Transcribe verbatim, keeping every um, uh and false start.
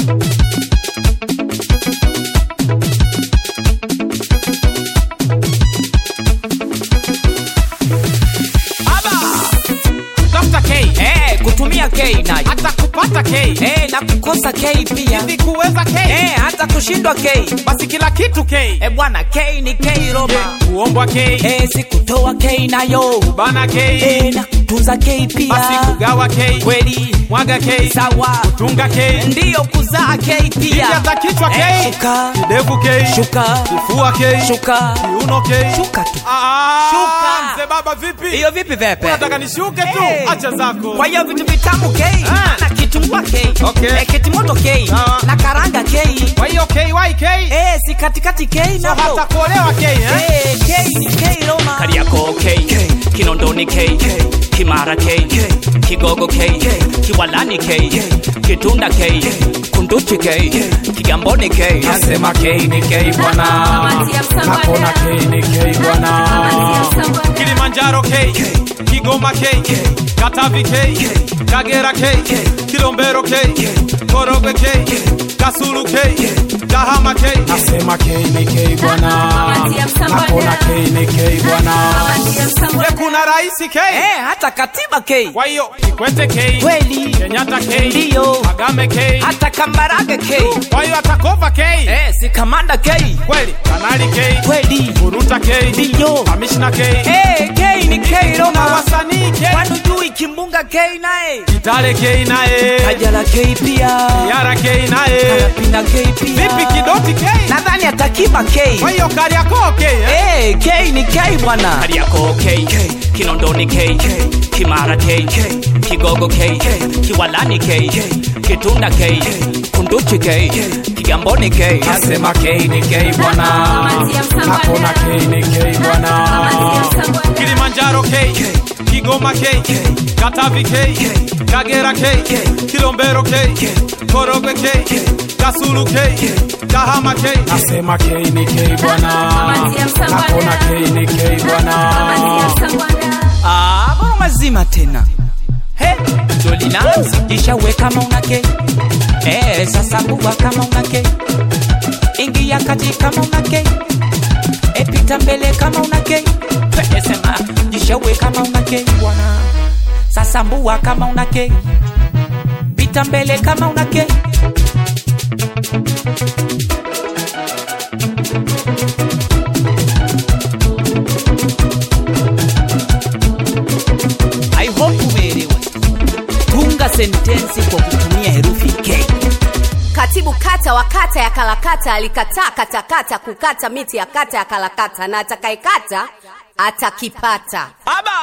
kutumia K na hata kupata K eh na kukosa K pia hivi kuweza K eh hata kushindwa K basi kila kitu K eh bwana K ni K Roma yeah, kuombwa K eh si kutoa K nayo bana K eh na kutunza K pia basi kugawa K kweli mwaga K sawa kutunga K ndio kuzaa K pia hata kichwa K eh, shuka kidevu K shuka kifua K shuka kiuno K shuka tu ah shuka mzee baba vipi hiyo vipi vepe unataka nishuke tu hey. acha zako kwa hiyo vitu vitamu K ah. na kitungua K okay. eh, kitimoto K ah. na karanga K kwa hiyo K Y K eh si katikati K na so hata kuolewa K eh eh K ni K Roma Kariako K, K. Kinondoni K, K. Kimara K, K. Kigogo K, K. Kiwalani K, K. Kitunda K, K. Kunduchi K, K. Kigamboni K. Nasema K ni K bwana Nakona K ni K bwana Kilimanjaro K, K. Kigoma K, K. Katavi K, K. Kagera K, K. Kilombero K, K. Korogwe K, K. Kasulu K, K. Kahama K. Nasema K ni K bwana Nakona K ni K bwana kuna raisi K eh hata katiba K kwa hiyo Kikwete K kweli Kenyatta K ndio Kagame K hata Kambarage K kwa hiyo atakova K eh si Kamanda K kweli Kanali K kweli Buruta K ndio Kamishna K eh K ni K Roma wasanii K wanujui Kimbunga K naye Kitale K naye Kajala K pia Yara K naye Kalapina K pia vipi Kidoti K nadhani atakiba K kwa hiyo Kariakoo K eh K ni K bwana Kariako K, K. Kinondoni K, K. Kimara K, K. Kigogo K, K. Kiwalani K, K. Kitunda K, K. Kunduchi K, K. Kigamboni K. Nasema K ni K bwana Nakona K ni K bwana Kilimanjaro K, K. Kigoma K, K. Katavi K, K. Kagera K, K. Kilombero K, K. Korogwe K, K. Kasulu K, K. Kahama K. Nasema K ni K bwana Nakona K ni K bwana ah bora mazima tena he dolina kisha we kama una K eh sasa buwa kama una K ingia kati kama una K e pita mbele kama una K pe sema kisha we kama una K bwana sasa buwa kama una K pita mbele kama una K I hope umeelewa. Tunga sentensi kwa kutumia herufi K. Katibu kata wa kata ya Kalakata alikataa katakata kukata miti ya kata ya Kalakata na atakayekata atakipata. Aba